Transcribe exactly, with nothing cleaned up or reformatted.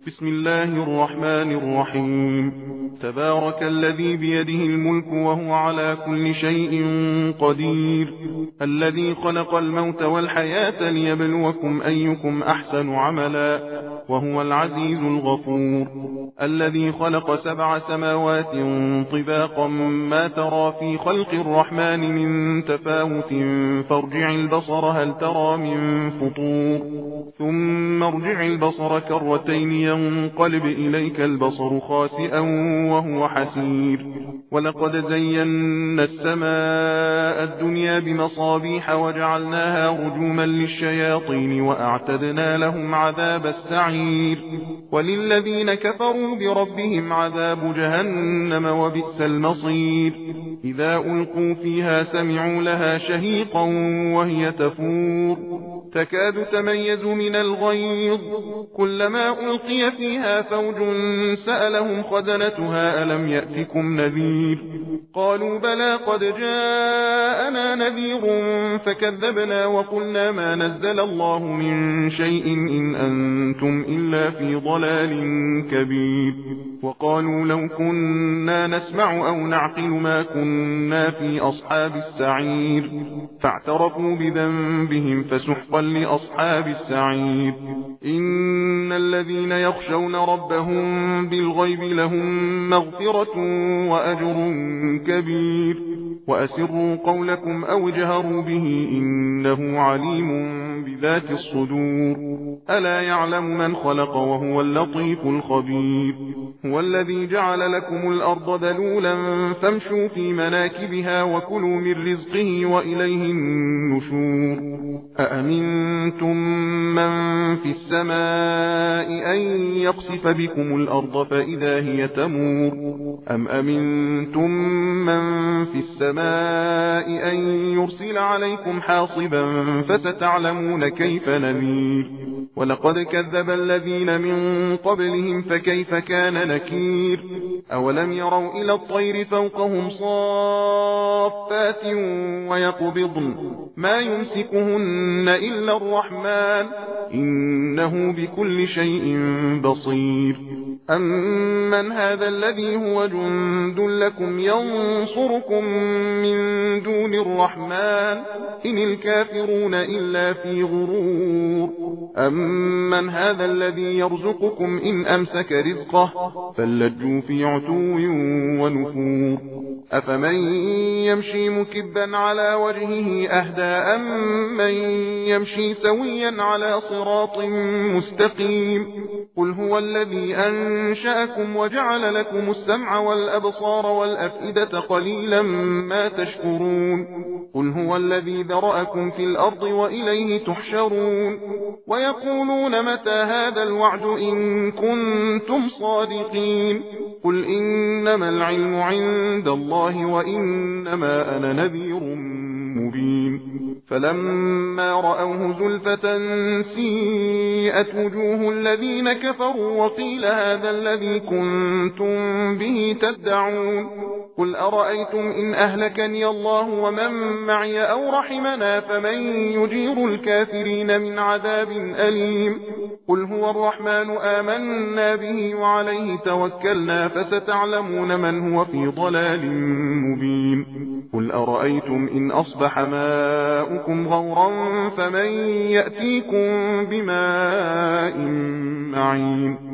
بسم الله الرحمن الرحيم. تبارك الذي بيده الملك وهو على كل شيء قدير، الذي خلق الموت والحياة ليبلوكم أيكم أحسن عملا، وهو العزيز الغفور. الذي خلق سبع سماوات طباقا ما ترى في خلق الرحمن من تفاوت فارجع البصر هل ترى من فطور، ثم ارجع البصر كرتين ينقلب إليك البصر خاسئا وهو حسير. ولقد زينا السماء الدنيا بمصابيح وجعلناها رجوما للشياطين وأعتدنا لهم عذاب السعير. وللذين كفروا بربهم عذاب جهنم وبئس المصير. إذا ألقوا فيها سمعوا لها شهيقا وهي تفور تكاد تميز من الغيظ، كلما ألقي فيها فوج سألهم خزنتها ألم يأتكم نذير، قالوا بلى قد جاءنا نذير فكذبنا وقلنا ما نزل الله من شيء إن أنتم إلا في ضلال كبير. وقالوا لو كنا نسمع أو نعقل ما كنا في أصحاب السعير، فاعترفوا بذنبهم فسحقا لأصحاب السعير. إن الذين يخشون ربهم بالغيب لهم مغفرة وأجر كبير. وأسروا قولكم أو اجهروا به إنه عليم بذات الصدور. ألا يعلم من خلق وهو اللطيف الخبير. هو الذي جعل لكم الأرض ذلولا فامشوا في مناكبها وكلوا من رزقه وإليه النشور. أأمنتم من في السماء أن يقصف بكم الأرض فإذا هي تمور، أم أمنتم من في السماء أن يرسل عليكم حاصبا فستعلمون كيف نذير. ولقد كذب الذين من قبلهم فكيف كان نكير. أولم يروا إلى الطير فوقهم صافات ويقبضن ما يمسكهن إلا الرحمن إنه بكل شيء بصير. أمن هذا الذي هو جند لكم ينصركم من دون الرحمن إن الكافرون إلا في غرور. أمن هذا الذي يرزقكم إن أمسك رزقه فلجوا في عتو ونفور. أفمن يمشي مكبا على وجهه أهدى أم من يمشي سويا على صراط مستقيم. قل هو الذي أنشأكم وجعل لكم السمع والأبصار والأفئدة قليلا ما تشكرون. قل هو الذي ذرأكم في الأرض وإليه تحشرون. ويقولون متى هذا الوعد إن كنتم صادقين. قل إنما العلم عند الله وإنما أنا نذير مبين. فلما رأوه زلفة سيئت وجوه الذين كفروا وقيل هذا الذي كنتم به تدعون. قل أرأيتم إن أهلكني الله ومن معي أو رحمنا فمن يجير الكافرين من عذاب أليم. قل هو الرحمن آمنا به وعليه توكلنا فستعلمون من هو في ضلال مبين. قل أرأيتم إن أصبح ماؤكم غورا فمن يأتيكم بماء معين.